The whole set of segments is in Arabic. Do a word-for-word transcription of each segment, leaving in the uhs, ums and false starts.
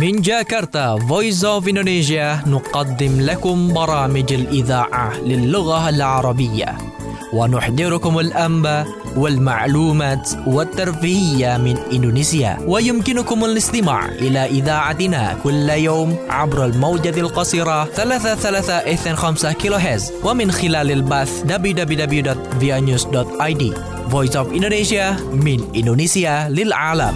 من جاكرتا Voice of Indonesia نقدم لكم برامج الإذاعة للغة العربية ونحضركم الأنباء والمعلومات والترفيهية من إندونيسيا. ويمكنكم الاستماع إلى إذاعتنا كل يوم عبر الموجة القصيرة ثلاثة ثلاثة اثنين خمسة كيلو هرتز ومن خلال البث دبليو دبليو دبليو دوت via news دوت i d. Voice of Indonesia من إندونيسيا للعالم.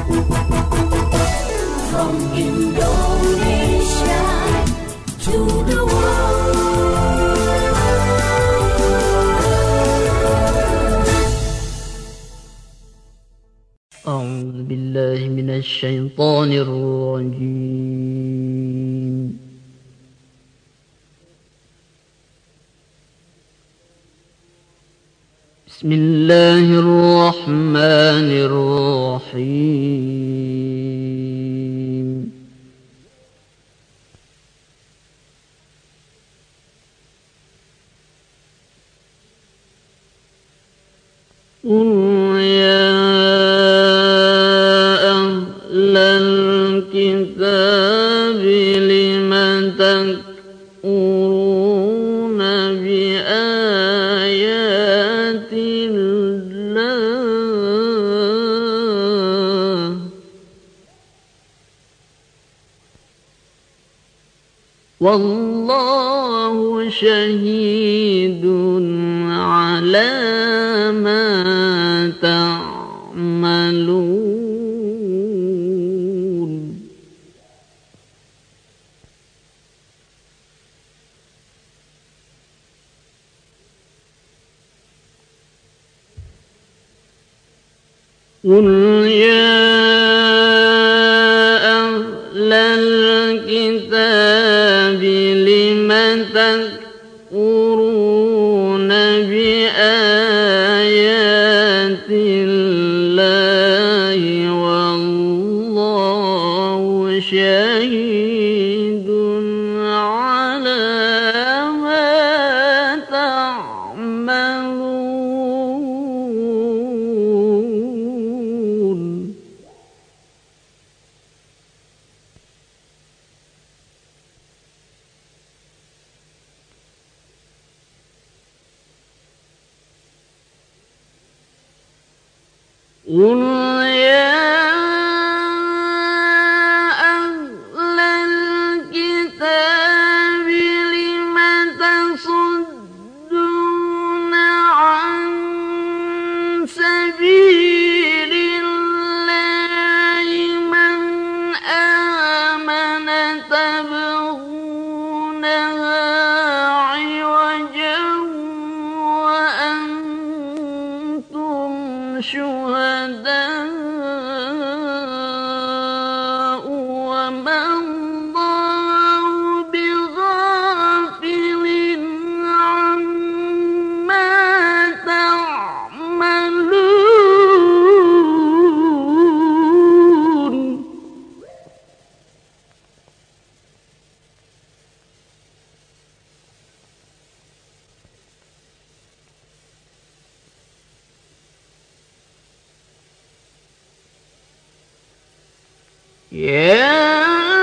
From Indonesia to the world. أعوذ بالله من الشيطان الرجيم. بسم الله الرحمن الرحيم. قل يا أهل الكتاب لم تكفرون بآيات الله والله شهيد على ما تعملون. قل يا أهل الكتاب لم تكفرون بآيات الله والله شهيد على ما تعملون. قل يا أهل الكتاب لم تصدون عن سبيل الله من آمن تبغونها عوجا وأنتم شهداء وما الله بغافل عما تعملون. يا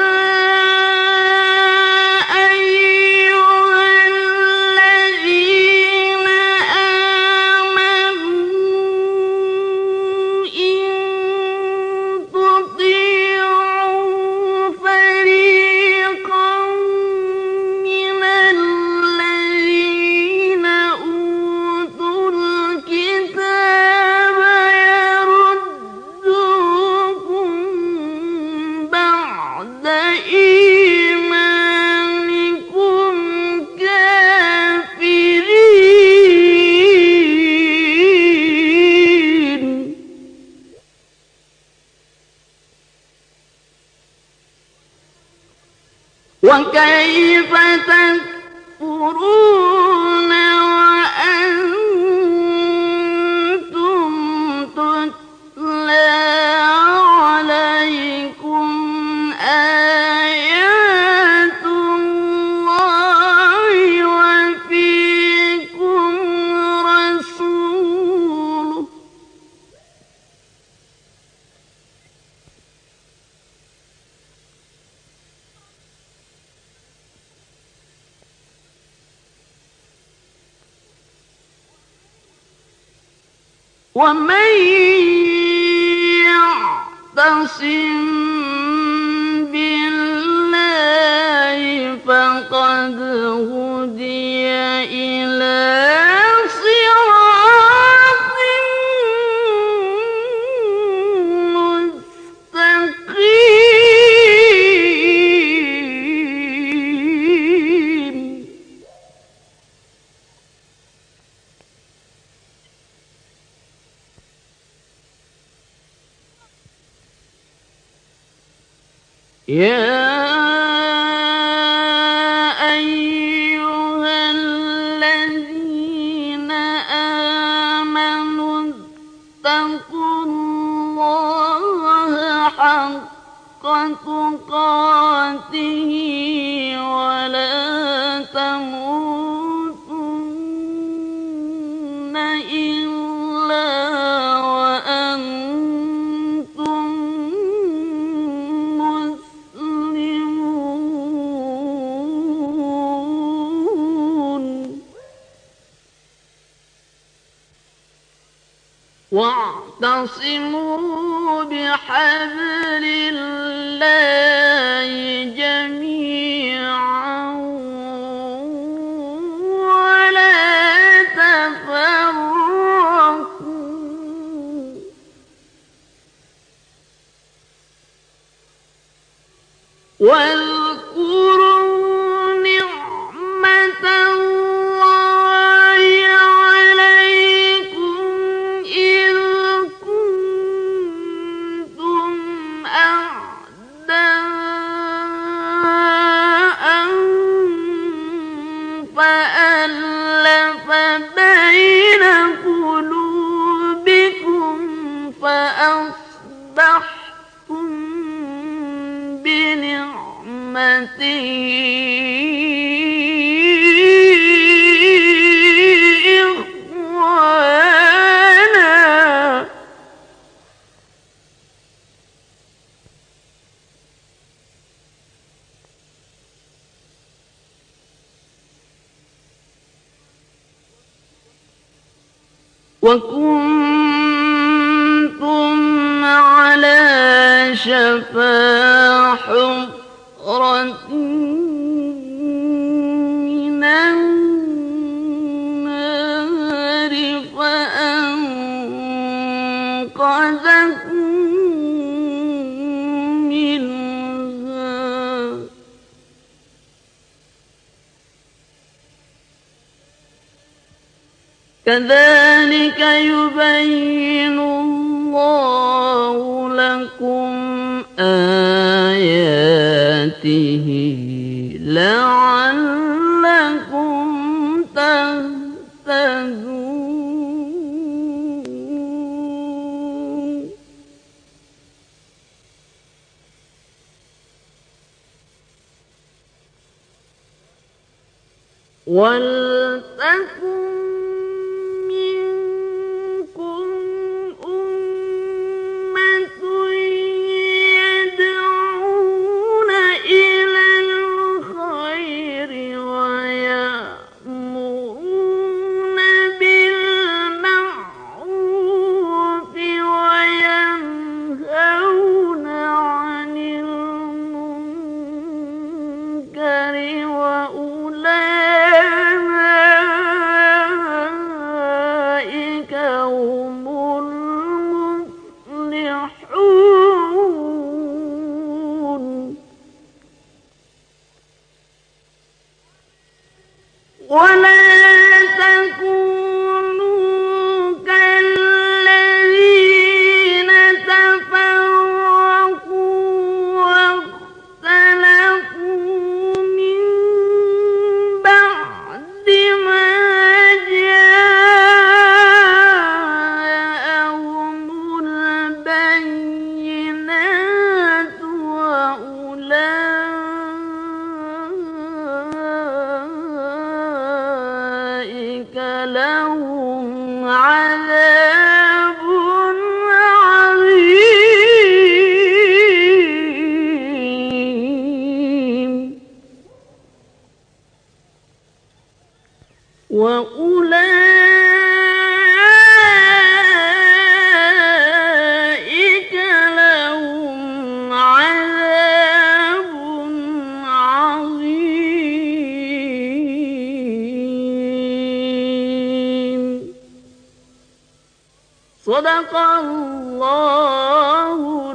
أيها الذين آمنوا إن تطيعوا فريقا من الذين أوتوا الكتاب يردوكم بعد إيمانكم كافرين. وكيف تكفرون وأنتم تتلى عليكم آيات الله وفيكم رسوله ومن يعتصم بالله فقد هدي إلى صراط مستقيم. يا أيها الذين آمنوا اتقوا الله حق تقاته ولا تموتن إلا وأنتم واعتصموا بحبل الله جميعا ولا تفرقوا واذكروا نعمة الله عليكم إذ كنتم أعداء فألف بين قلوبكم فأصبحتم بنعمته إخوانا وكنتم على شفا حفرة من النار فأنقذكم منها كذلك يبين الله لكم آياته لعلكم تهتدون. ولتكن وأولئك صدق الله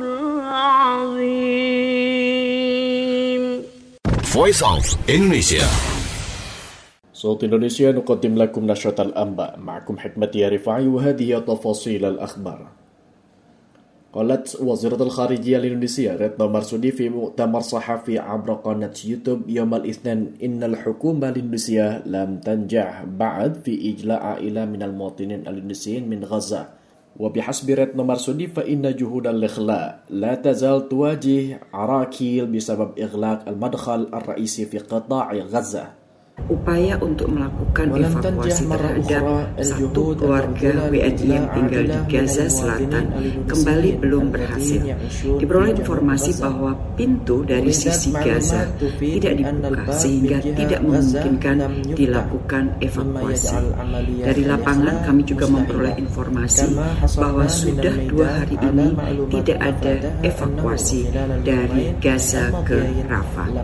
العظيم. Voice of Indonesia. صوت إندونيسيا نقدم لكم نشرة الأنباء. معكم حكمتي رفاعي وهذه تفاصيل الأخبار. قالت وزيرة الخارجية الإندونيسية ريتنو مرسودي في مؤتمر صحفي عبر قناة يوتيوب يوم الاثنين إن الحكومة الإندونيسية لم تنجح بعد في إجلاء عائلة من المواطنين الإندونيسيين من غزة. وبحسب ريتنو مرسودي فإن جهود الإخلاء لا تزال تواجه عراقيل بسبب إغلاق المدخل الرئيسي في قطاع غزة. Upaya untuk melakukan evakuasi terhadap satu keluarga W N I yang tinggal di Gaza Selatan kembali belum berhasil. Diperoleh informasi bahwa pintu dari sisi Gaza tidak dibuka sehingga tidak memungkinkan dilakukan evakuasi. Dari lapangan kami juga memperoleh informasi bahwa sudah dua hari ini tidak ada evakuasi dari Gaza ke Rafah.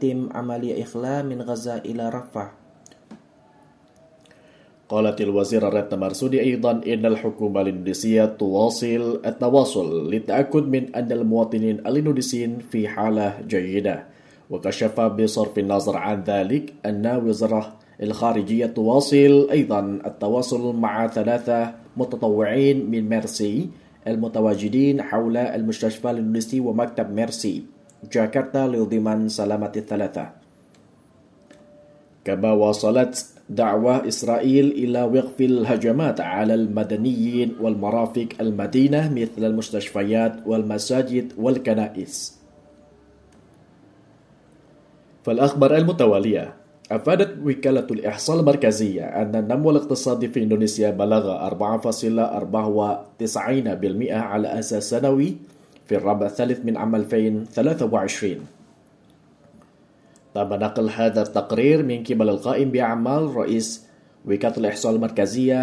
قالت الوزيرة ريتنو مرسودي أيضا إن الحكومة الإندونيسية تواصل التواصل للتأكد من أن المواطنين الإندونيسيين في حالة جيدة. وكشف بصرف النظر عن ذلك أن وزارة الخارجية تواصل أيضا التواصل مع ثلاثة متطوعين من ميرسي المتواجدين حول المستشفى الإندونيسي ومكتب ميرسي جاكرتا لضمان سلامة الثلاثة. كما واصلت دعوة إسرائيل إلى وقف الهجمات على المدنيين والمرافق المدينة مثل المستشفيات والمساجد والكنائس. فالأخبار المتوالية أفادت وكالة الإحصاء المركزية أن النمو الاقتصادي في إندونيسيا بلغ أربعة فاصلة أربعة وتسعين بالمئة على أساس سنوي في الربع الثالث من عام ألفين وثلاثة وعشرين. تم نقل هذا التقرير من قبل القائم بأعمال رئيس وكالة الإحصاء المركزية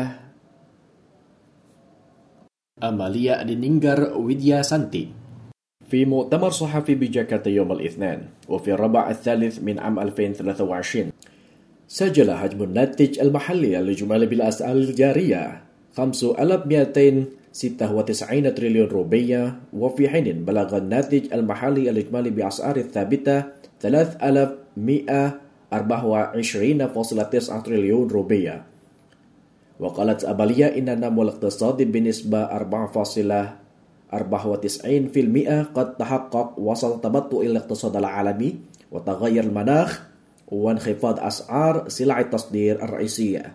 أماليا نينجر ويديا سانتي في مؤتمر صحفي بجاكرتا يوم الاثنين. وفي الربع الثالث من عام ألفين وثلاثة وعشرين سجل حجم الناتج المحلي الإجمالي بالأسعار الجارية خمسة آلاف ومئتين وستة وتسعين تريليون روبية، وفي حين بلغ الناتج المحلي الإجمالي بأسعار ثابتة ثلاثة آلاف ومئة وأربعة وعشرين فاصلة تسعة تريليون روبية. وقالت أماليا إن النمو الاقتصادي بنسبة أربعة فاصلة أربعة وتسعين بالمئة قد تحقق وسط تبطؤ الاقتصاد العالمي وتغير المناخ وانخفاض أسعار سلع التصدير الرئيسية.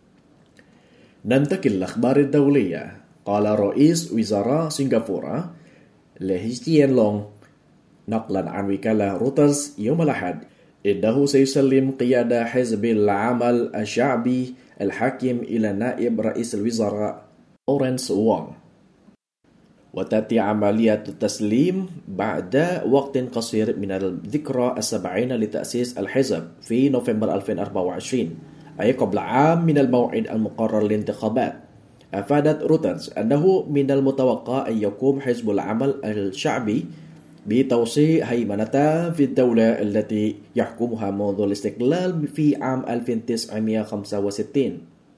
ننتقل للأخبار الدولية. قال رئيس وزراء سنغافورة لي هسيين لونغ نقلا عن وكالة رويترز يوم الأحد إنه سيسلم قيادة حزب العمل الشعبي الحاكم إلى نائب رئيس الوزراء لورنس وونغ. وتأتي عملية التسليم بعد وقت قصير من الذكرى السبعين لتأسيس الحزب في نوفمبر ألفين وأربعة وعشرين، أي قبل عام من الموعد المقرر للانتخابات. أفادت رويترز أنه من المتوقع أن يقوم حزب العمل الشعبي بتوسيع هيمنته في الدولة التي يحكمها منذ الاستقلال في عام ألف وتسعمئة وخمسة وستين.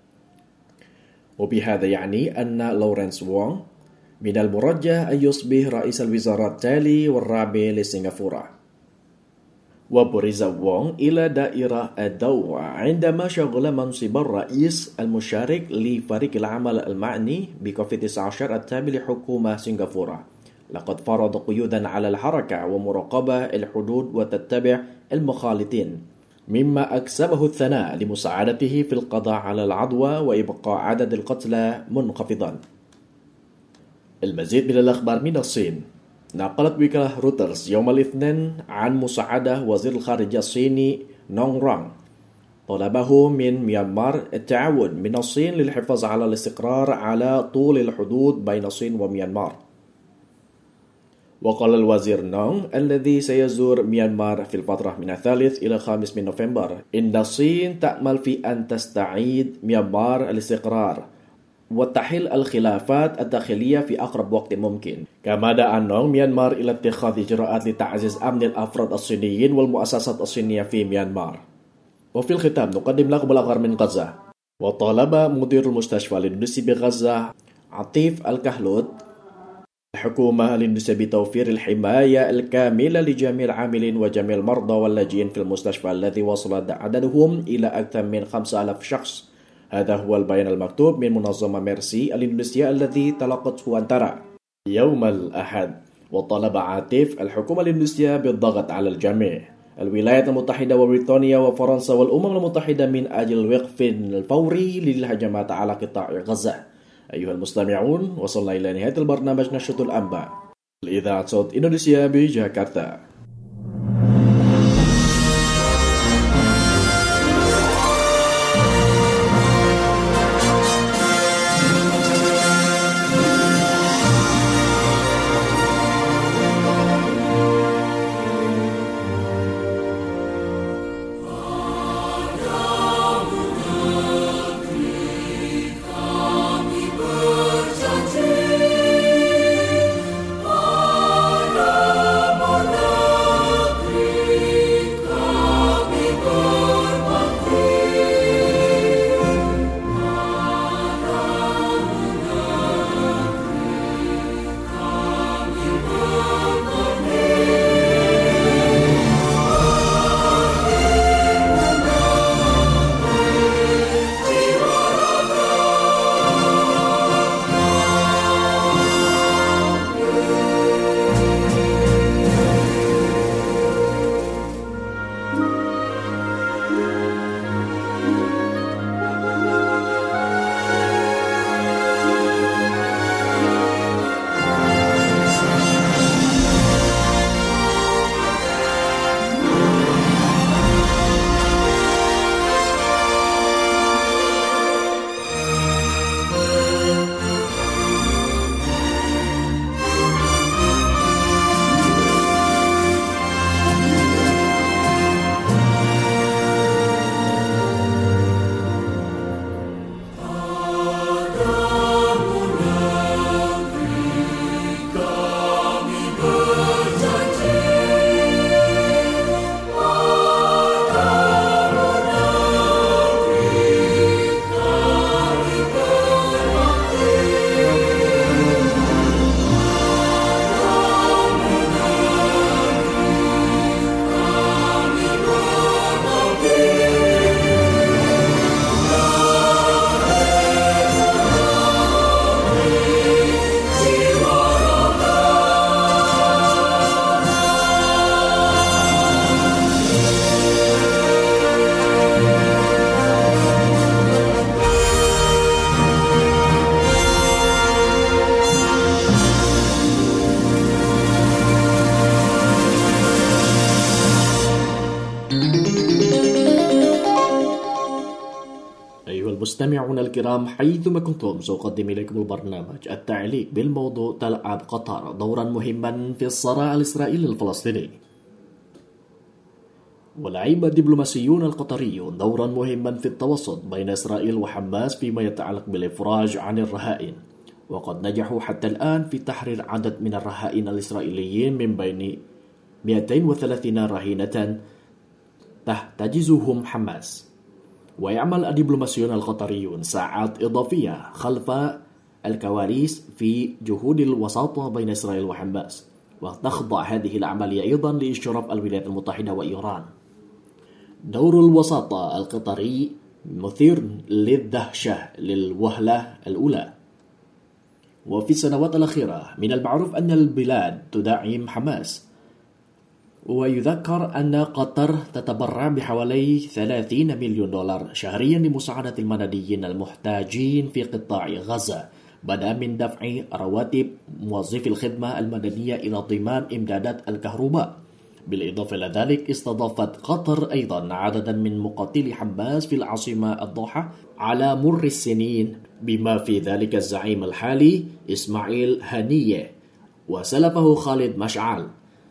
وبهذا يعني أن لورنس وونغ من المرجح أن يصبح رئيس الوزراء التالي والرابع لسنغافورة. وبرز وونغ إلى دائرة الضوء عندما شغل منصب الرئيس المشارك لفريق العمل المعني بكوفيد تسعة عشر التابع لحكومة سنغافورة. لقد فرض قيودا على الحركة ومراقبة الحدود وتتبع المخالطين، مما أكسبه الثناء لمساعدته في القضاء على العدوى وإبقاء عدد القتلى منخفضا. المزيد من الأخبار من الصين. نقلت وكالة رويترز يوم الاثنين عن مساعدة وزير الخارجية الصيني نونغ رانغ طلبه من ميانمار التعاون من الصين للحفاظ على الاستقرار على طول الحدود بين الصين وميانمار. وقال الوزير نونغ الذي سيزور ميانمار في الفترة من الثالث إلى الخامس من نوفمبر إن الصين تأمل في أن تستعيد ميانمار الاستقرار وتحل الخلافات الداخلية في أقرب وقت ممكن. كما دعا نونغ ميانمار إلى اتخاذ إجراءات لتعزيز أمن الأفراد الصينيين والمؤسسات الصينية في ميانمار. وفي الختام نقدم لكم الأخبار من غزة. وطالب مدير المستشفى الإندونيسي بغزة عطيف الكهلوت الحكومة الاندونيسية بتوفير الحماية الكاملة لجميع العاملين وجميع المرضى واللاجئين في المستشفى الذي وصل عددهم إلى أكثر من خمسة آلاف شخص. هذا هو البيان المكتوب من منظمة ميرسي الاندونيسية الذي تلقته أنترا يوم الأحد. وطلب عاطف الحكومة الاندونيسية بالضغط على الجميع الولايات المتحدة وبريطانيا وفرنسا والأمم المتحدة من أجل الوقف الفوري للهجمات على قطاع غزة. أيها المستمعون، وصلنا إلى نهاية البرنامج نشرة الأنباء الإذاعة صوت إندونيسيا بجاكرتا. مستمعون الكرام، حيثما كنتم سأقدم إليكم البرنامج التعليق بالموضوع تلعب قطر دورا مهما في الصراع الإسرائيلي الفلسطيني. ولعب الدبلوماسيون القطريون دورا مهما في التوسط بين إسرائيل وحماس فيما يتعلق بالإفراج عن الرهائن، وقد نجحوا حتى الآن في تحرير عدد من الرهائن الإسرائيليين من بين مئتين وثلاثين رهينة تحتجزهم حماس. ويعمل الدبلوماسيون القطريون ساعات إضافية خلف الكواليس في جهود الوساطة بين إسرائيل وحماس، وتخضع هذه العملية أيضا لإشراف الولايات المتحدة وإيران. دور الوساطة القطري مثير للدهشة للوهلة الأولى. وفي السنوات الأخيرة من المعروف أن البلاد تدعم حماس، ويذكر أن قطر تتبرع بحوالي ثلاثين مليون دولار شهريا لمساعدة المدنيين المحتاجين في قطاع غزة، بدأ من دفع رواتب موظفي الخدمة المدنية إلى ضمان إمدادات الكهرباء. بالإضافة إلى ذلك، استضافت قطر أيضا عددا من مقاتلي حماس في العاصمة الضوحة على مر السنين، بما في ذلك الزعيم الحالي إسماعيل هنية وسلفه خالد مشعل.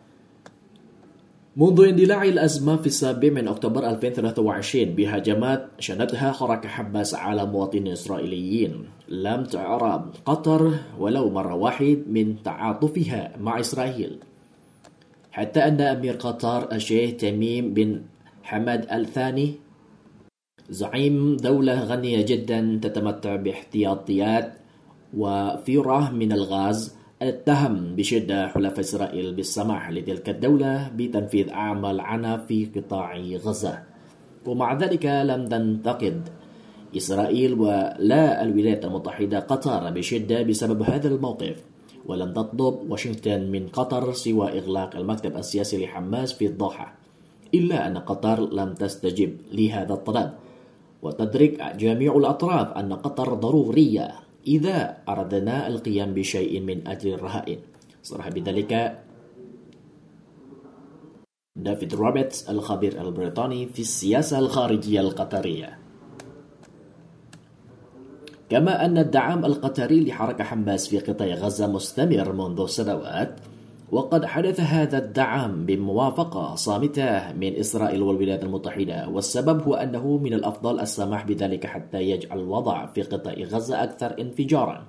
منذ اندلاع الأزمة في السابع من أكتوبر ألفين وثلاثة وعشرين بهجمات شنتها حركة حماس على مواطنين إسرائيليين، لم تعرب قطر ولو مرة واحد من تعاطفها مع إسرائيل، حتى أن أمير قطر الشيخ تميم بن حمد الثاني، زعيم دولة غنية جدا تتمتع باحتياطيات وفيرة من الغاز اتهم بشدة حلفاء إسرائيل بالسماح لتلك الدولة بتنفيذ أعمال عنف في قطاع غزة. ومع ذلك لم تنتقد إسرائيل ولا الولايات المتحدة قطر بشدة بسبب هذا الموقف، ولم تطلب واشنطن من قطر سوى إغلاق المكتب السياسي لحماس في الضاحة، إلا أن قطر لم تستجب لهذا الطلب. وتدرك جميع الأطراف أن قطر ضرورية إذا أردنا القيام بشيء من أجل الرهائن. صرح بذلك دافيد روبرتس الخبير البريطاني في السياسة الخارجية القطرية. كما أن الدعم القطري لحركة حماس في قطاع غزة مستمر منذ سنوات، وقد حدث هذا الدعم بموافقة صامتة من إسرائيل والولايات المتحدة، والسبب هو أنه من الأفضل السماح بذلك حتى يجعل الوضع في قطاع غزة أكثر انفجارا.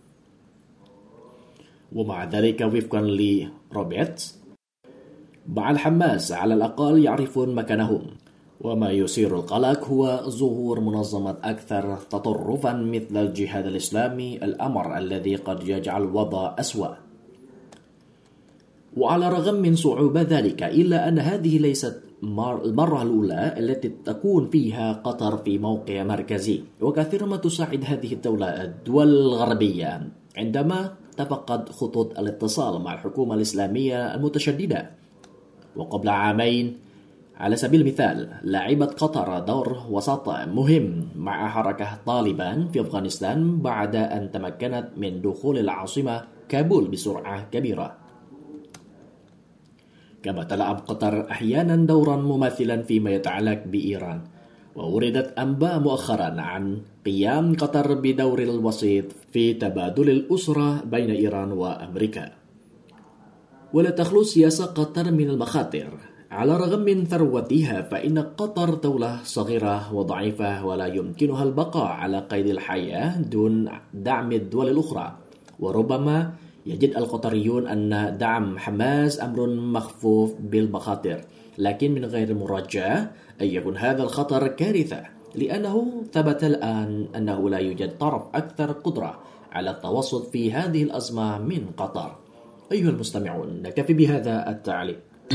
ومع ذلك وفقا لروبرتس، مع الحماس على الأقل يعرفون مكانهم، وما يثير القلق هو ظهور منظمات أكثر تطرفا مثل الجهاد الإسلامي، الأمر الذي قد يجعل الوضع أسوأ. وعلى الرغم من صعوبة ذلك، إلا أن هذه ليست المرة الأولى التي تكون فيها قطر في موقع مركزي، وكثيرا ما تساعد هذه الدولة الدول الغربية عندما تفقد خطوط الاتصال مع الحكومة الإسلامية المتشددة. وقبل عامين على سبيل المثال لعبت قطر دور وسط مهم مع حركة طالبان في أفغانستان بعد أن تمكنت من دخول العاصمة كابول بسرعة كبيرة. كما تلعب قطر أحيانا دورا مماثلا فيما يتعلق بإيران، ووردت أنباء مؤخرا عن قيام قطر بدور الوسيط في تبادل الأسرة بين إيران وأمريكا. ولا تخلو سياسة قطر من المخاطر. على الرغم من ثروتها، فإن قطر دولة صغيرة وضعيفة ولا يمكنها البقاء على قيد الحياة دون دعم الدول الأخرى، وربما يجد القطريون أن دعم حماس أمر مخفوف بالمخاطر، لكن من غير مرجع أن يكون هذا الخطر كارثة، لأنه ثبت الآن أنه لا يوجد طرف أكثر قدرة على التوسط في هذه الأزمة من قطر. أيها المستمعون، نكتفي بهذا التعليق.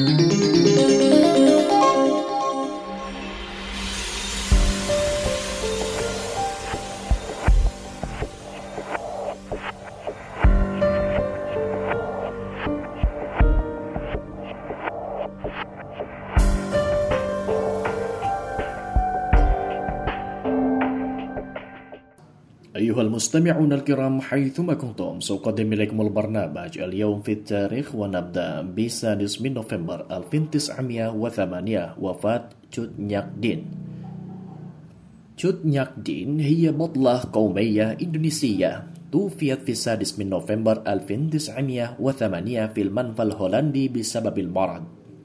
أيها المستمعون الكرام حيثما كنتم، سأقدم إليكم البرنامج اليوم في التاريخ، ونبدأ بالسادس من نوفمبر ألف وتسعمائة وثمانية وفاة تشوت نياك دين. تشوت نياك دين هي بطلة قومية إندونيسية توفيت في السادس من نوفمبر ألف وتسعمائة وثمانية في المنفى الهولندي بسبب المرض.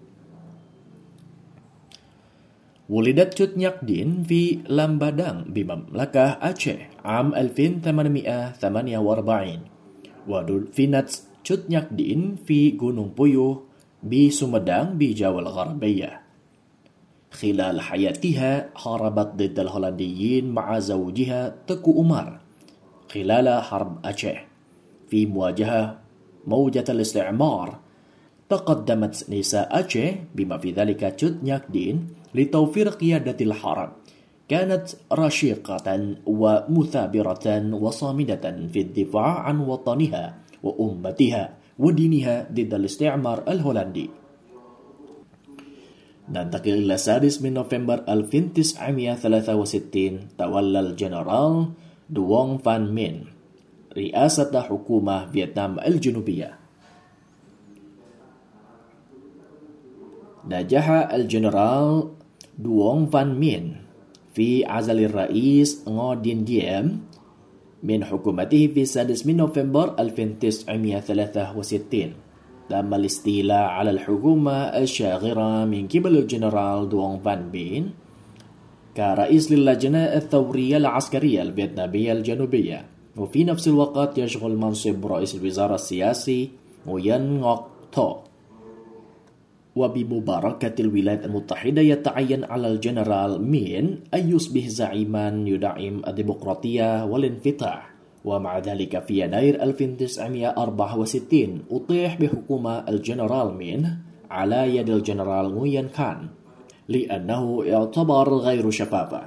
ولدت تشوت نياك دين في لامبادang بمملكة أعشه عام ألف وثمانمائة وثمانية وأربعين، ودفنت تشوت نياك دين في Gunung Puyuh بسومدang بجاوا الغربية. خلال حياتها حاربت ضد الهولنديين مع زوجها تكو عمر خلال حرب أعشه في مواجهة موجة الاستعمار. تقدمت نساء أعشه بما في ذلك تشوت نياك دين لتوفير قيادة الحرب. كانت رشيقة ومثابرة وصامدة في الدفاع عن وطنها وأمتها ودينها ضد الاستعمار الهولندي. ننتقل إلى السادس من نوفمبر ألف وتسعمائة وثلاثة وستين. تولى الجنرال دوong Van Minh رئاسة حكومة فيتنام الجنوبية. نجح الجنرال دوong Van Minh في عزل الرئيس Ngo Dinh Diem من حكومته في السادس من نوفمبر ألف وتسعمائة وثلاثة وستين. تم الاستيلاء على الحكومة الشاغرة من قبل الجنرال دوong Van Minh كرئيس للجنة الثورية العسكرية الفيتنامية الجنوبية، وفي نفس الوقت يشغل منصب رئيس الوزراء السياسي Nguyen Ngoc Tho. وبمباركة الولايات المتحدة يتعين على الجنرال مين أن يصبح زعيما يدعم الديمقراطية والانفتاح ومع ذلك في يناير ألف وتسعمائة وأربعة وستين أطيح بحكومة الجنرال مين على يد الجنرال غوين خان لأنه يعتبر غير شفافة.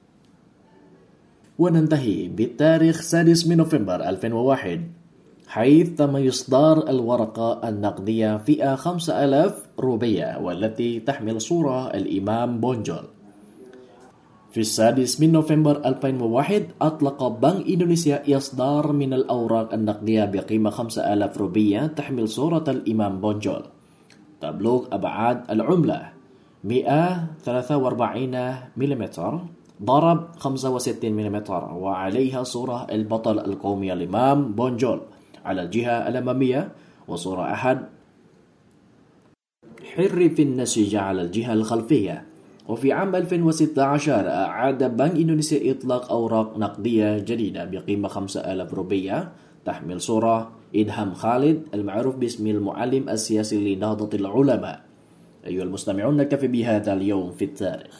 وننتهي بالتاريخ السادس من نوفمبر ألفين وواحد حيث تم إصدار الورقة النقدية فئة خمسة آلاف روبية والتي تحمل صورة الإمام بونجول. في السادس من نوفمبر ألفين وواحد أطلق بنك إندونيسيا إصدار من الأوراق النقدية بقيمة خمسة آلاف روبية تحمل صورة الإمام بونجول. تبلغ أبعاد العملة مئة وثلاثة وأربعين ملم ضرب خمسة وستين ملم وعليها صورة البطل القومي الإمام بونجول على الجهة الأمامية وصورة أحد حرف النسيج على الجهة الخلفية. وفي عام ألفين وستة عشر أعاد بنك إندونيسيا إطلاق أوراق نقدية جديدة بقيمة خمسة آلاف روبية تحمل صورة إدهام خالد المعروف باسم المعلم السياسي لنهضة العلماء. أيها المستمعون، نكتفي بهذا اليوم في التاريخ.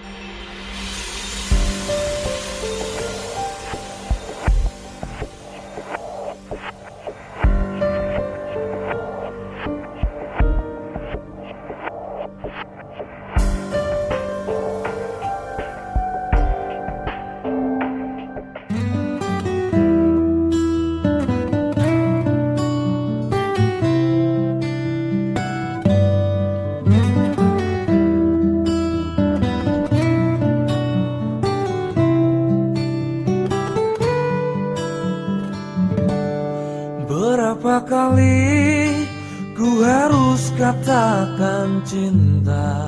Berapa kali ku harus katakan cinta,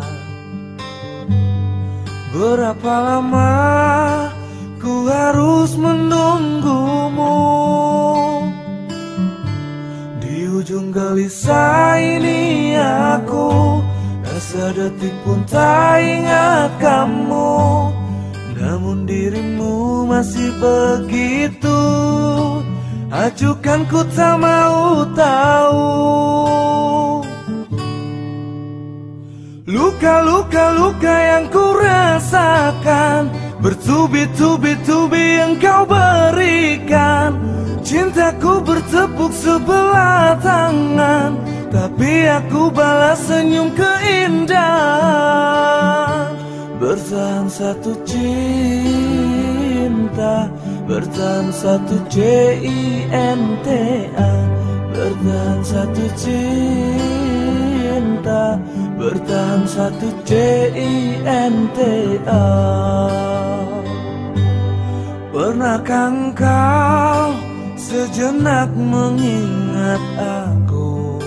berapa lama ku harus menunggumu. Di ujung gelisah ini aku tak sedetik pun tak ingat kamu, namun dirimu masih begitu acuhkan, ku tak mau tahu. Luka-luka-luka yang ku rasakan, bertubi-tubi-tubi engkau berikan. Cintaku bertepuk sebelah tangan, tapi aku balas senyum keindahan. Bertahan satu cinta, bertahan satu C I N T A, bertahan satu cinta, bertahan satu C I N T A. Pernahkah engkau sejenak mengingat aku?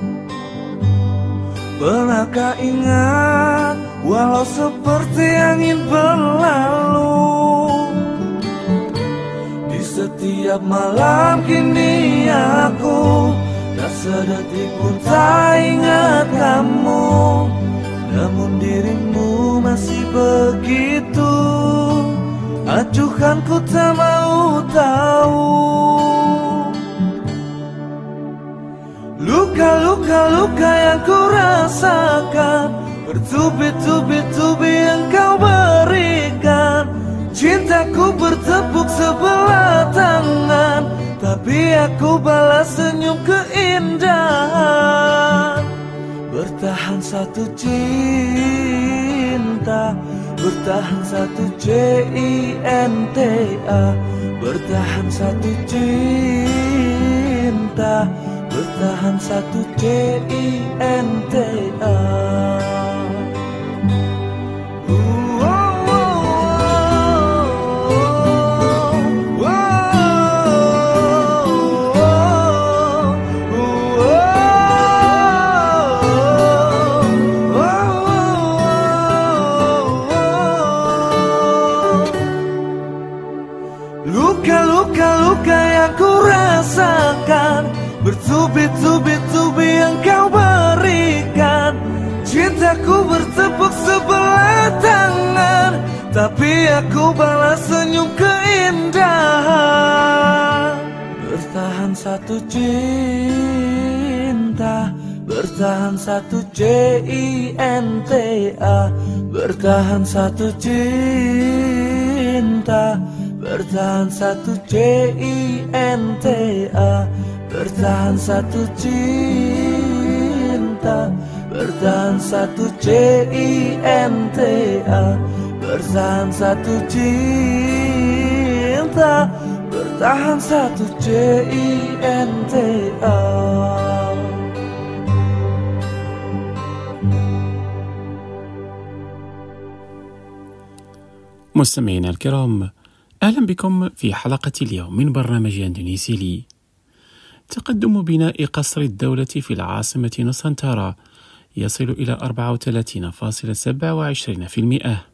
Pernahkah ingat walau seperti angin berlalu? Setiap malam kini aku tak sedetik pun tak ingat kamu, namun dirimu masih begitu acuhkan, ku tak mau tahu. Luka-luka-luka yang ku rasakan, bertubi-tubi-tubi engkau berikan. Cintaku bertepuk sebelah tangan, tapi aku balas senyum keindahan. Bertahan satu cinta, bertahan satu C I N T A, bertahan satu cinta, bertahan satu C I N T A. Luka-luka-luka yang ku rasakan, bertubi-tubi-tubi engkau berikan. Cintaku bertepuk sebelah tangan, tapi aku balas senyum keindahan. Bertahan satu cinta, bertahan satu C I N T A, bertahan satu cinta, bertahan satu C I N T A, bertahan satu cinta, bertahan satu C I N T A, bertahan satu cinta, bertahan satu C I N T A. مستمعينا الكرام، أهلا بكم في حلقة اليوم من برنامج إندونيسي لي. تقدم بناء قصر الدولة في العاصمة نوسانتارا يصل إلى أربعة وثلاثين فاصلة سبعة وعشرين بالمئة.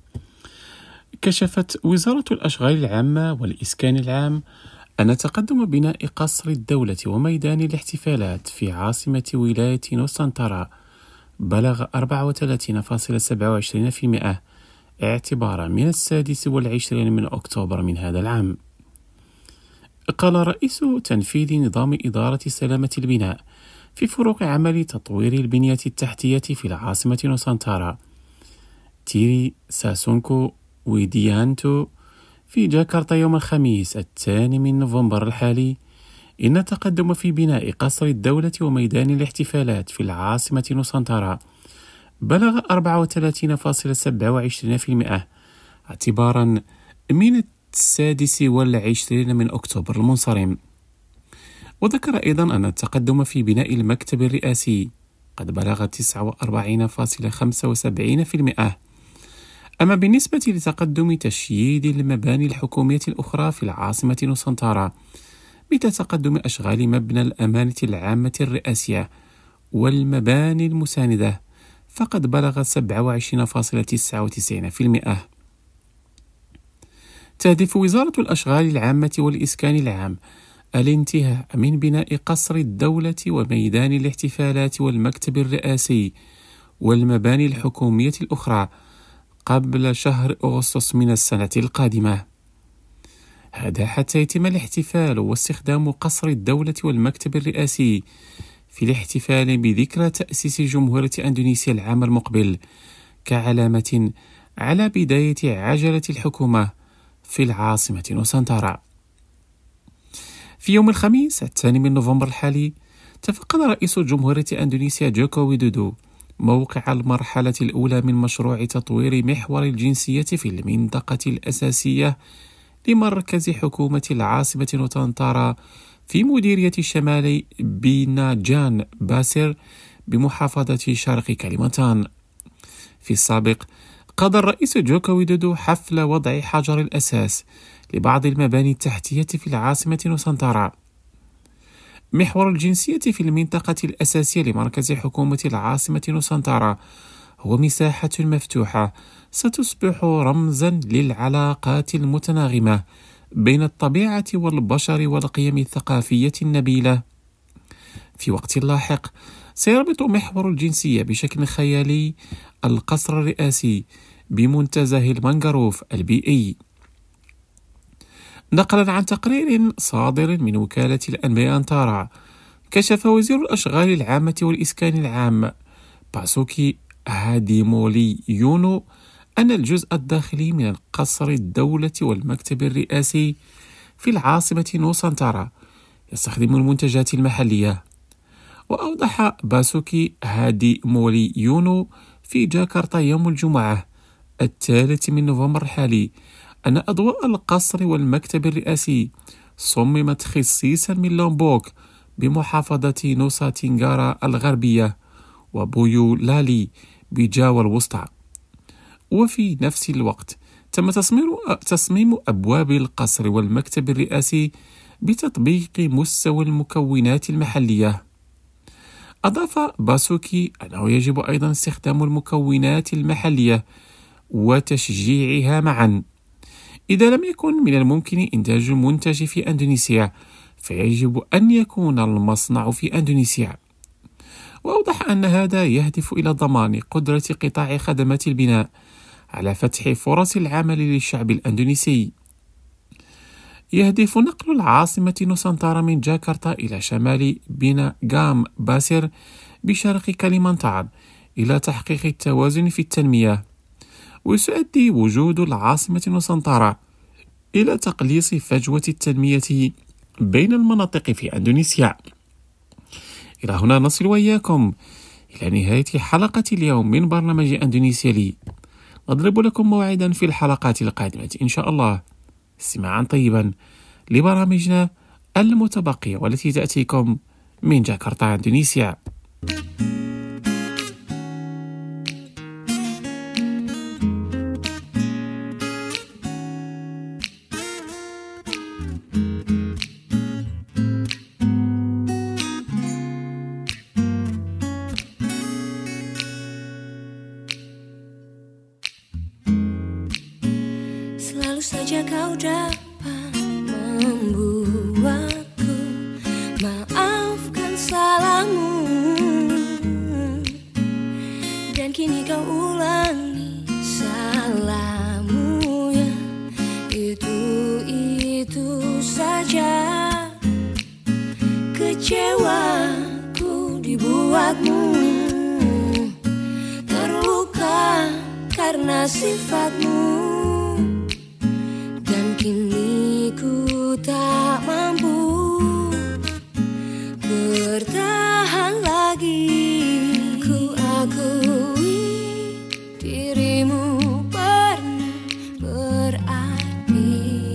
كشفت وزارة الأشغال العامة والإسكان العام أن تقدم بناء قصر الدولة وميدان الاحتفالات في عاصمة ولاية نوسانتارا بلغ أربعة وثلاثين فاصلة سبعة وعشرين بالمئة اعتبارا من السادس والعشرين من أكتوبر من هذا العام. قال رئيس تنفيذ نظام إدارة سلامة البناء في فروق عمل تطوير البنية التحتية في العاصمة نوسانتارا تيري ساسونكو ويديانتو في جاكرتا يوم الخميس الثاني من نوفمبر الحالي إن التقدم في بناء قصر الدولة وميدان الاحتفالات في العاصمة نوسانتارا بلغ أربعة وثلاثين فاصلة سبعة وعشرين بالمئة اعتبارا من السادس والعشرين من أكتوبر المنصرم. وذكر أيضا أن التقدم في بناء المكتب الرئاسي قد بلغ تسعة وأربعين فاصلة خمسة وسبعين بالمئة. أما بالنسبة لتقدم تشييد المباني الحكومية الأخرى في العاصمة نوسانتارا مثل تقدم أشغال مبنى الأمانة العامة الرئاسية والمباني المساندة فقد بلغ سبعة وعشرين فاصلة تسعة وتسعين بالمئة. تهدف وزارة الأشغال العامة والإسكان العام الانتهاء من بناء قصر الدولة وميدان الاحتفالات والمكتب الرئاسي والمباني الحكومية الأخرى قبل شهر أغسطس من السنة القادمة. هذا حتى يتم الاحتفال واستخدام قصر الدولة والمكتب الرئاسي في الاحتفال بذكرى تأسيس جمهورية أندونيسيا العام المقبل كعلامة على بداية عجلة الحكومة في العاصمة نوسانتارا. في يوم الخميس الثاني من نوفمبر الحالي تفقد رئيس جمهورية أندونيسيا جوكو ويدودو موقع المرحلة الأولى من مشروع تطوير محور الجنسية في المنطقة الأساسية لمركز حكومة العاصمة نوسانتارا في مديرية شمال بيناجان باسر بمحافظة شرق كاليمانتان. في السابق قاد الرئيس جوكو ويدودو حفل وضع حجر الأساس لبعض المباني التحتية في العاصمة نوسانتارا. محور الجنسية في المنطقة الأساسية لمركز حكومة العاصمة نوسانتارا هو مساحة مفتوحة ستصبح رمزا للعلاقات المتناغمة بين الطبيعة والبشر والقيم الثقافية النبيلة. في وقت لاحق سيربط محور الجنسية بشكل خيالي القصر الرئاسي بمنتزه المانغروف البيئي. نقلا عن تقرير صادر من وكالة الأنباء أنتارا، كشف وزير الأشغال العامة والإسكان العام باسوكي هاديمولي يونو أن الجزء الداخلي من قصر الدولة والمكتب الرئاسي في العاصمة نوسانتارا يستخدم المنتجات المحلية. وأوضح باسوكي هاديمولي يونو في جاكرتا يوم الجمعة الثالث من نوفمبر الحالي أن أضواء القصر والمكتب الرئاسي صممت خصيصا من لومبوك بمحافظة نوسا تنغارا الغربية وبويو لالي بجاوا الوسطى. وفي نفس الوقت تم تصميم أبواب القصر والمكتب الرئاسي بتطبيق مستوى المكونات المحلية. أضاف باسوكي أنه يجب أيضا استخدام المكونات المحلية وتشجيعها معا. إذا لم يكن من الممكن إنتاج المنتج في أندونيسيا فيجب أن يكون المصنع في أندونيسيا. وأوضح أن هذا يهدف إلى ضمان قدرة قطاع خدمات البناء على فتح فرص العمل للشعب الأندونيسي. يهدف نقل العاصمة نوسانتارا من جاكرتا إلى شمال بيناغام باسر بشرق كاليمانتان إلى تحقيق التوازن في التنمية. وسيؤدي وجود العاصمة نوسانتارا إلى تقليص فجوة التنمية بين المناطق في أندونيسيا. إلى هنا نصل وإياكم إلى نهاية حلقة اليوم من برنامج أندونيسيا لي. نضرب لكم موعدا في الحلقات القادمة إن شاء الله. استماعا طيبا لبرامجنا المتبقية والتي تأتيكم من جاكرتا إندونيسيا. Selalu saja kau dapat membuatku maafkan salahmu, dan kini kau ulangi salahmu ya, itu-itu saja. Kecewaku dibuatmu, terluka karena sifatmu. Kini ku tak mampu bertahan lagi. Ku akui dirimu pernah berarti,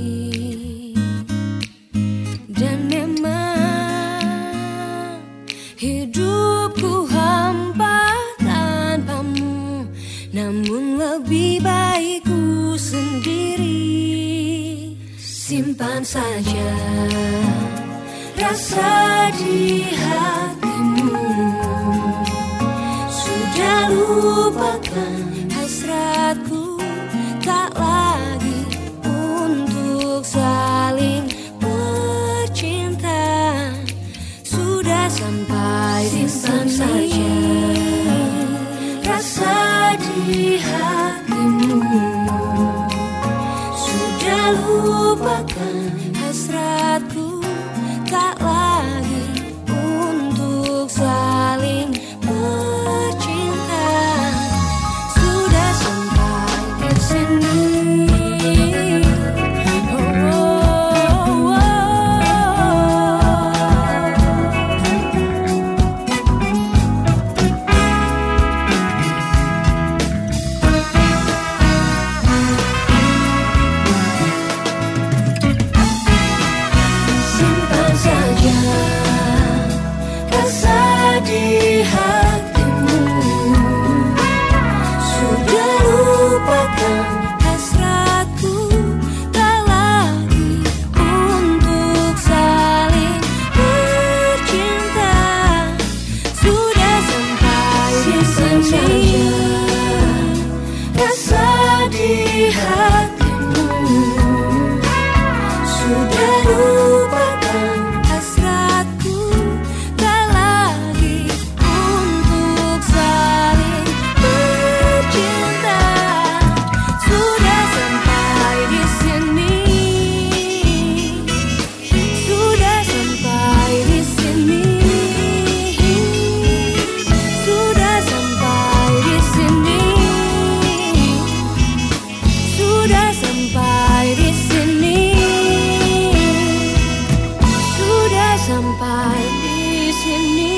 dan memang hidupku hampa tanpamu. Namun lebih baik ku sendiri. Simpan saja rasa di hatimu, sudah lupakan hasratku, tak lagi untuk saling bercinta. Sudah sampai di sini rasa di hatimu, sudah lupakan hasratku, tak lagi untuk saling bercinta. Sudah sampai di sini. Oh, oh, oh. Simpan saja rasa di hatimu, sudah lupakan hasratku, tak lagi untuk saling bercinta. Sudah sampai di sini rasa di hatimu, sudah lupakan hasratku, tak lagi untuk saling bercinta. Sudah sampai di sini, sudah sampai di sini, sudah sampai di sini, sudah sampai di sini, sudah sampai di sini.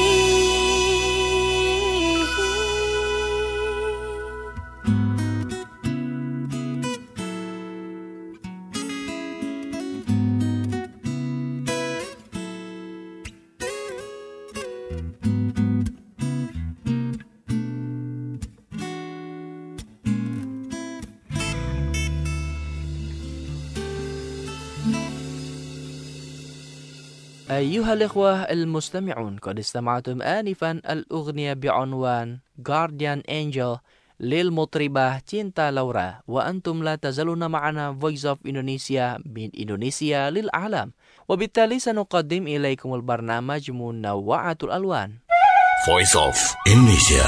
أيها الإخوة المستمعون، قد استمعتم آنفا الأغنية بعنوان Guardian Angel للمطربة تينتا لورا، وأنتم لا تزالون معنا Voice of Indonesia من إندونيسيا للعالم. وبالتالي سنقدم إليكم البرنامج منوعة الألوان Voice of Indonesia.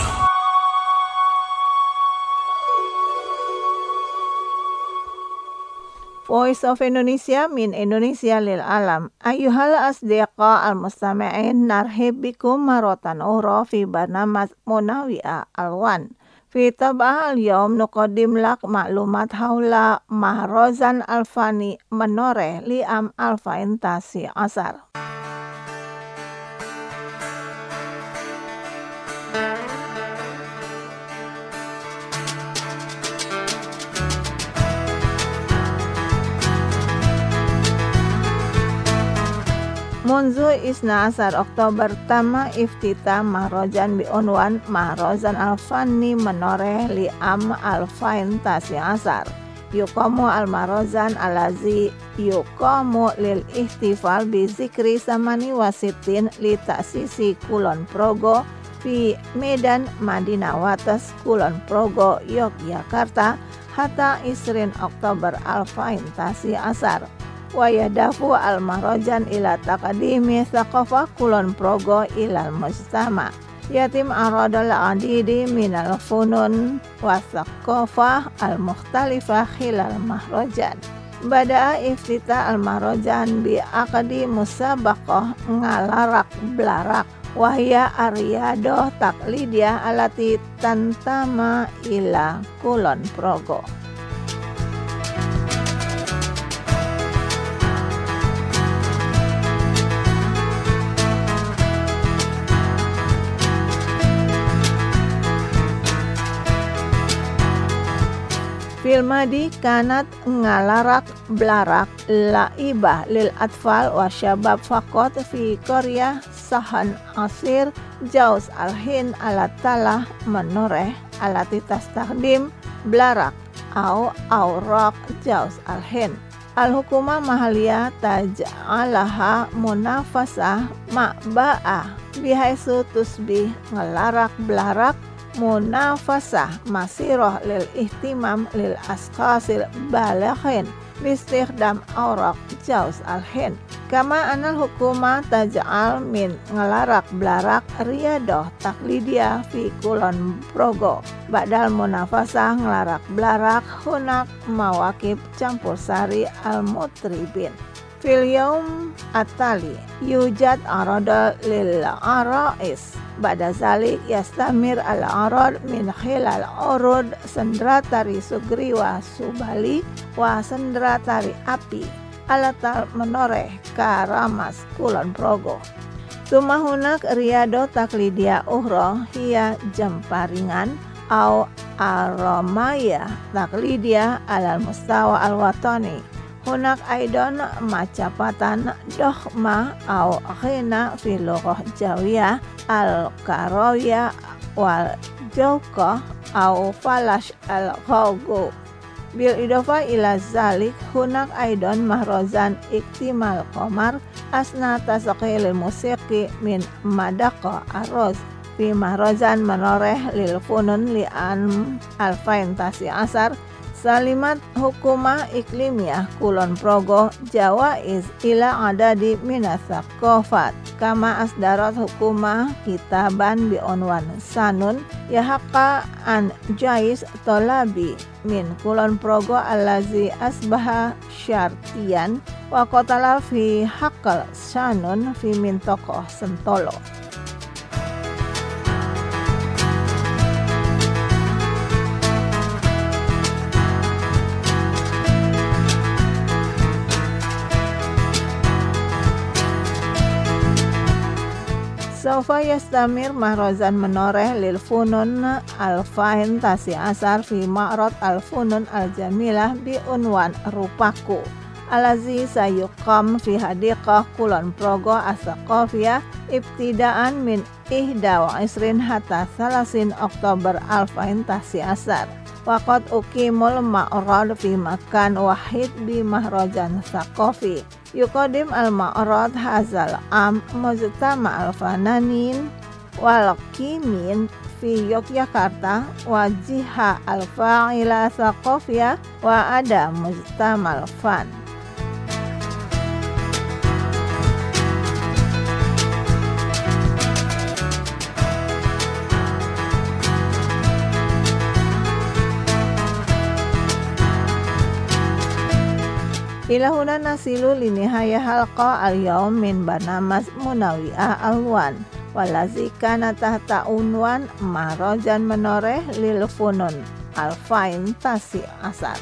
Voice of Indonesia min Indonesia lil alam. Ayuhal asdiqa al-mustami'in narhib bikum marotan ura fi barnamaj munawi'a alwan. في طبعة اليوم نقدم لك معلومات حول مهرجان الفني منورة لعام ألفين وتسعة عشر. منذ اثنا عشر أكتوبر تم افتتاح مهرجان بعنوان مهرجان الفني منورة لعام ألفين وتسعة عشر. يقام المهرجان الذي يقام للاحتفال بذكرى ثمانية وستين لتأسيس كولون بروغو في ميدان مدينة واتس كولون بروغو يوغياكرتا حتى عشرين أكتوبر ألفين وتسعة عشر. ويهدف المهرجان إلى تقديم ثقافة كولون بروغو إلى المجتمع. يتم عرض العديد من الفنون والثقافة المختلفة خلال المهرجان. بدأ افتتاح المهرجان بعقد مسابقة ngalarak blarak وهي الرياضة التقليدية التي تنتمي إلى كولون بروغو. في الماضي كانت ngalarak blarak لعبة للأطفال والشباب فقط في قرية سهن عصير جوز الهند على تلة منورة التي تستخدم blarak أو أوراق جوز الهند. الحكومة المحلية تجعلها منافسة مأباءة بحيث تصبح ngalarak blarak منافسة مسيرة للاهتمام للأشخاص البالغين باستخدام أوراق جوز الهند. كما أن الحكومة تجعل من ngalarak blarak رياضة تقليدية في كولون بروغو. بعد المنافسة ngalarak blarak هناك مواكب campur sari المطربين. في اليوم التالي يوجد عرض للعرائس. بعد ذلك يستمر العرض من خلال عروض sendera tari Sugriwa Subali وsendera tari api alat menoreh Karamas Kulon Progo. ثم هناك رياضة تقليدية أخرى هي جمبارينgan أو الرماية تقليدية على المستوى الوطني. هناك أيضا مجابatan dohma أو غنى في اللغة الجاوية الكروية والجوكة أو فلاش الغوغو. بالإضافة إلى ذلك هناك أيضا مهرجان اكتمال القمر أثناء تسجيل الموسيقى من مدقة الروز في مهرجان منورة للفنون لعام ألفين وتسعة عشر. سلمت حكومة إقليمية كولون بروغو جوائز إلى عدد من الثقافات. كما أصدرت حكومة كتابا بعنوان سانون يحق عن جائز طلابي من كولون بروغو الذي أصبح شرطيا وقتل في حقل سانون في منطقة سنتولو. سوف يستمر مهرجان منورة للفنون ألفين وتسعة عشر في معرض الفنون الجميلة بعنوان روباكو الذي سيقام في حديقة كولون بروغو الثقافية ابتداء من واحد وعشرين حتى ثلاثين أكتوبر ألفين وتسعة عشر. وقد أقيم المعرض في مكان واحد بمهرجان ثقافي. يقدم المعرض هذا العام مجتمع الفنانين والكيمين في يوغياكرتا وجهة الفاعلة الثقافية وأداء مجتمع الفن. إلى هنا نصل لنهاية حلقة اليوم من برنامج منوعة ألوان. Walazi kana tahta unwan mahrojan menoreh lil funun alfain tasi asar.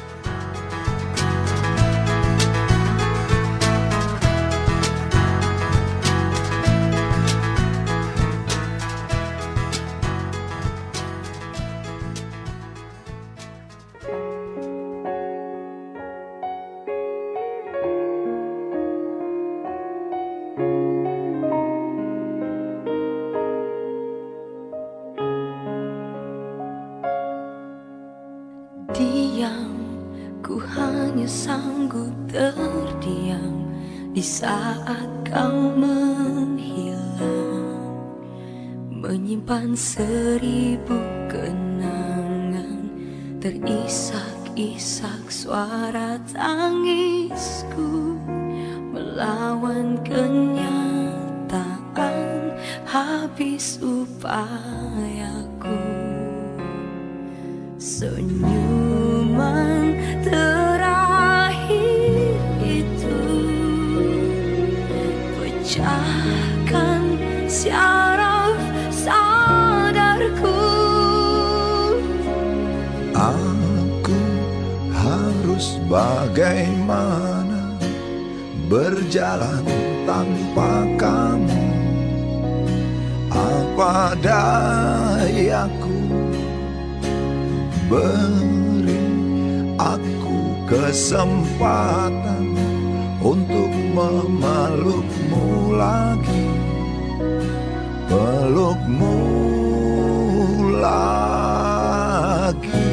Sanggup terdiam di saat kau menghilang, menyimpan seribu kenangan, terisak-isak suara tangisku, melawan kenyataan habis upayaku. Senyuman terakhir itu pecahkan syaraf sadarku. Aku harus bagaimana berjalan tanpa kamu? Apa dayaku? Beri aku kesempatan untuk memelukmu lagi, pelukmu lagi.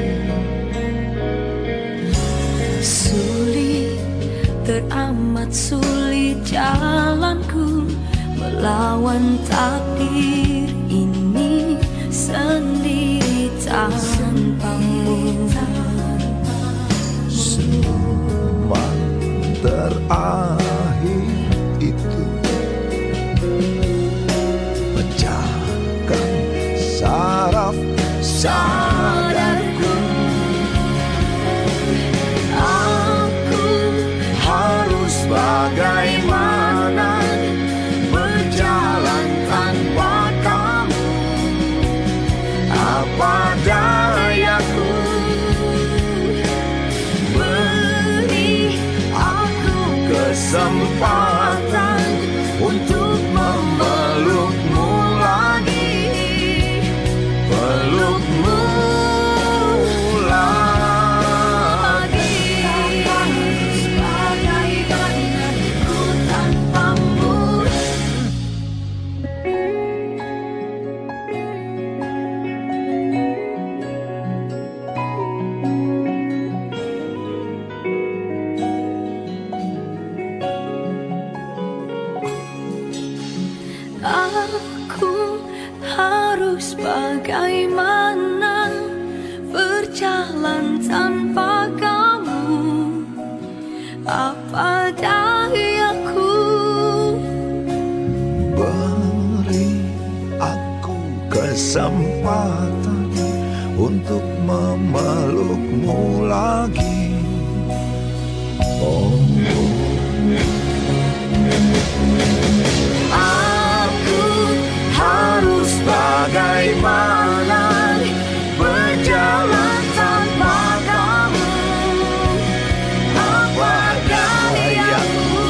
Sulit, teramat sulit jalanku melawan takdir ini sendiri tanpamu. Senyuman terakhir itu pecahkan saraf sadarku. Aku harus bagaimana berjalan tanpa kamu? Apa dayaku? Beri aku kesempatan untuk memelukmu lagi, pelukmu lagi. Bagaikan ku tanpamu. Aku harus bagaimana berjalan tanpa kamu? Apa dayaku? Beri aku kesempatan untuk memelukmu lagi. Oh, aku harus bagaimana berjalan tanpa kamu? Apa dayaku?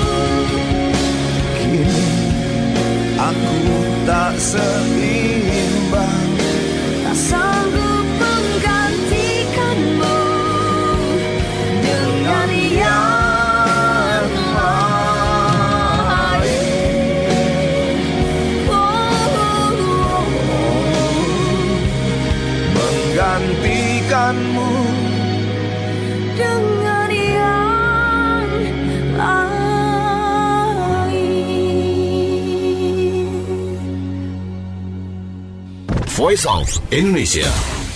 Kini aku tak seimbang, Tak sanggup menggantikanmu dengan yang lain. Oh, menggantikanmu dengan yang lain. Voice of Indonesia.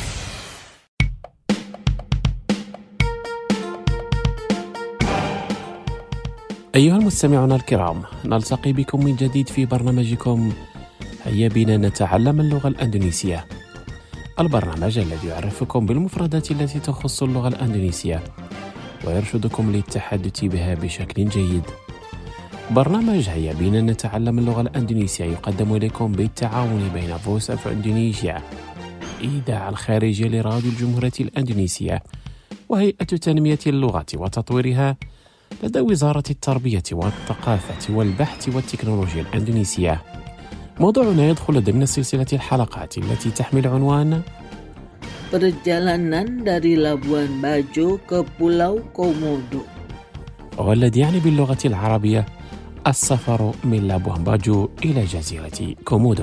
أيها المستمعون الكرام، نلتقي بكم من جديد في برنامجكم هيا بنا نتعلم اللغة الأندونيسية، البرنامج الذي يعرفكم بالمفردات التي تخص اللغة الأندونيسية ويرشدكم للتحدث بها بشكل جيد. برنامج هيا بنا نتعلم اللغة الأندونيسية يقدم إليكم بالتعاون بين فويس أوف إندونيسيا، إذاعة الخارجية لراديو الجمهورية الأندونيسية، وهيئة تنمية اللغة وتطويرها لدى وزارة التربية والثقافة والبحث والتكنولوجيا الأندونيسية. موضوعنا يدخل ضمن سلسلة الحلقات التي تحمل عنوان Perjalanan dari Labuan Bajo ke Pulau Komodo، والذي يعني باللغة العربية السفر من لابوان باجو إلى جزيرة كومودو.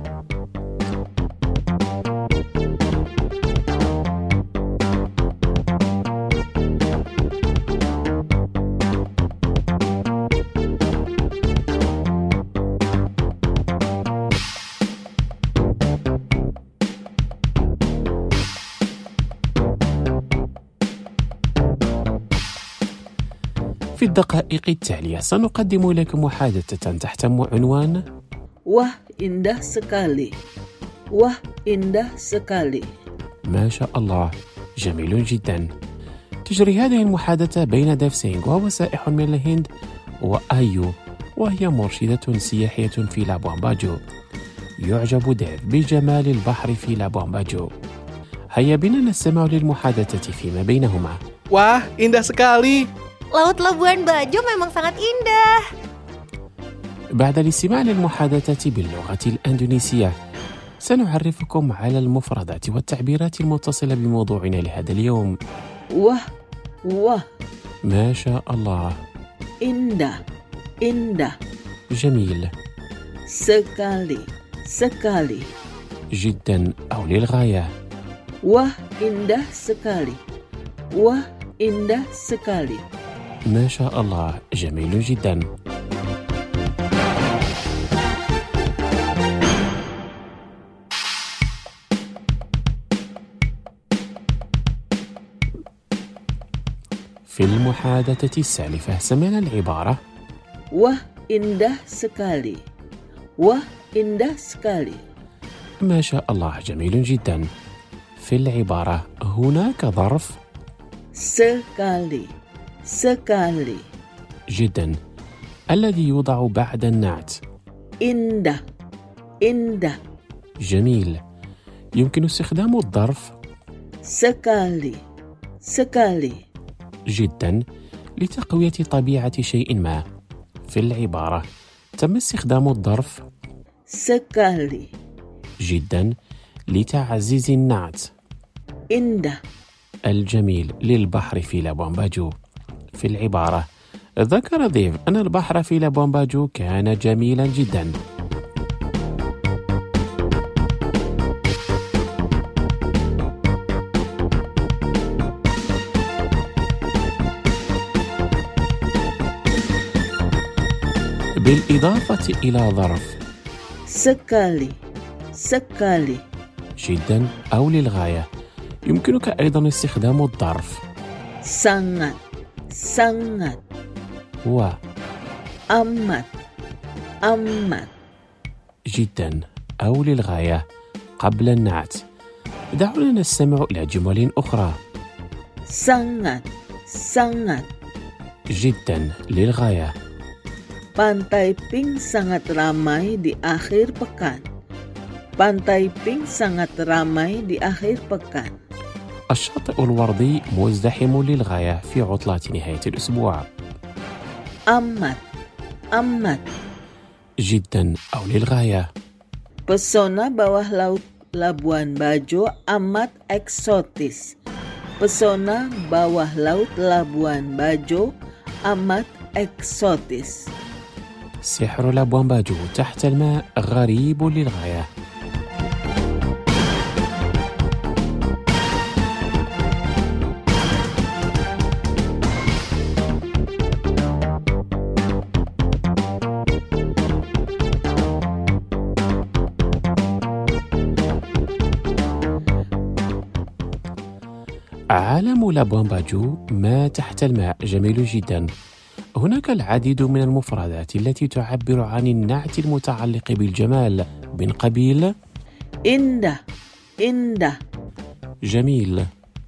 في الدقائق التالية سنقدم لكم محادثة تحتم عنوان Wah indah sekali، Wah indah sekali. ما شاء الله، جميل جدا. تجري هذه المحادثة بين ديف سينغ وهو سائح من الهند وآيو وهي مرشدة سياحية في لابوان باجو. يعجب ديف بجمال البحر في لابوان باجو. هيا بنا نستمع للمحادثة فيما بينهما. Wah, indah sekali. Laut Labuan Bajo memang sangat indah. بعد الاستماع للمحادثة باللغة الأندونيسية سنعرفكم على المفردات والتعبيرات المتصلة بموضوعنا لهذا اليوم. Wah, wah. ما شاء الله. Indah, indah. جميل. Sekali, sekali. جدا أو للغاية. Wah indah sekali، Wah indah sekali. ما شاء الله، جميل جدا. في المحادثة السالفة سمعنا العبارة Wah indah sekali، Wah indah sekali. ما شاء الله، جميل جدا. في العبارة هناك ظرف sekali، sekali. جدا الذي يوضع بعد النعت. Indah, indah. جميل. يمكن استخدام الظرف sekali، sekali. جدا لتقوية طبيعة شيء ما. في العبارة تم استخدام الظرف sekali، جدا لتعزيز النعت. indah. الجميل للبحر في لابوان باجو. في العبارة ذكر ديف أن البحر في لابوان باجو كان جميلا جدا. بالإضافة إلى ظرف sekali، sekali. جدا أو للغاية يمكنك أيضا استخدام الظرف sangat، sangat. و amat، amat. جدا أو للغاية قبل النعت. دعونا نستمع إلى جمل أخرى. sangat، sangat. جدا للغاية. Pantai Pink sangat ramai di akhir pekan. Pantai Pink sangat ramai di akhir pekan. الشاطئ الوردي مزدحم للغاية في عطلات نهاية الأسبوع. Amat, amat. جدا أو للغاية. Pesona bawah laut Labuan Bajo amat eksotis. Pesona bawah laut Labuan Bajo amat eksotis. سحر لابوان باجو تحت الماء غريب للغاية. عالم لابوان باجو ما تحت الماء جميل جدا. هناك العديد من المفردات التي تعبر عن النعت المتعلق بالجمال من قبيل indah, indah. جميل.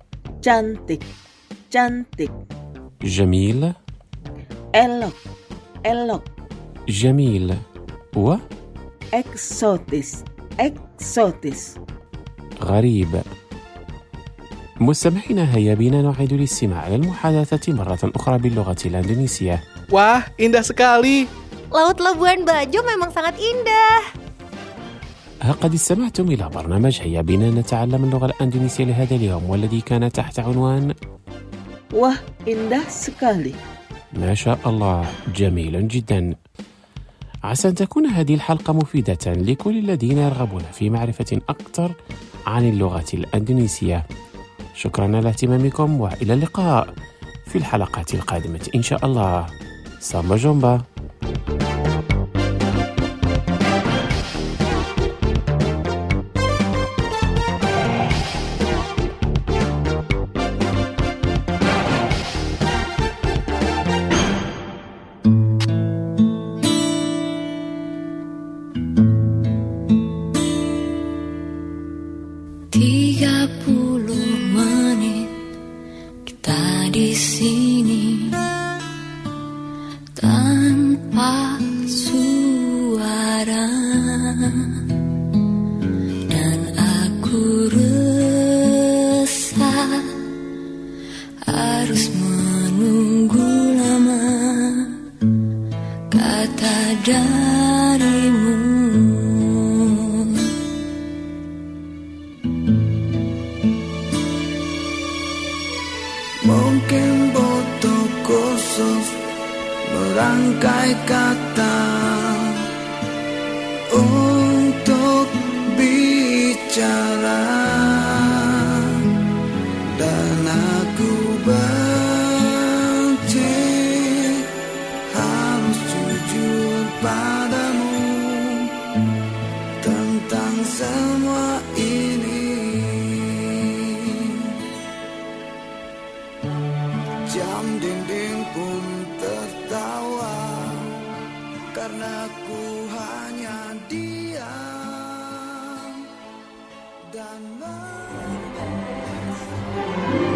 Cantik, cantik. جميل. Elok, elok. جميل. و eksotis, eksotis. غريب. مستمعينا هيا بنا نعيد الاستماع إلى المحادثة مرة أخرى باللغة الإندونيسية. Wah, indah sekali. Laut Labuan Bajo memang sangat indah. قد استمعتم إلى برنامج هيا بنا نتعلم اللغة الإندونيسية لهذا اليوم والذي كان تحت عنوان Wah, indah sekali. ما شاء الله، جميل جدا. عسى أن تكون هذه الحلقة مفيدة لكل الذين يرغبون في معرفة أكثر عن اللغة الإندونيسية. شكرا على اهتمامكم وإلى اللقاء في الحلقات القادمة إن شاء الله. سامبا جومبا. Tiga puluh menit kita di sini tanpa suara, dan aku resah harus menunggu lama kata darimu. Mungkin butuh khusus merangkai kata untuk bicara, dan aku benci harus jujur padamu tentang semua ini. Jam dinding pun tertawa karena ku hanya diam dan menangis.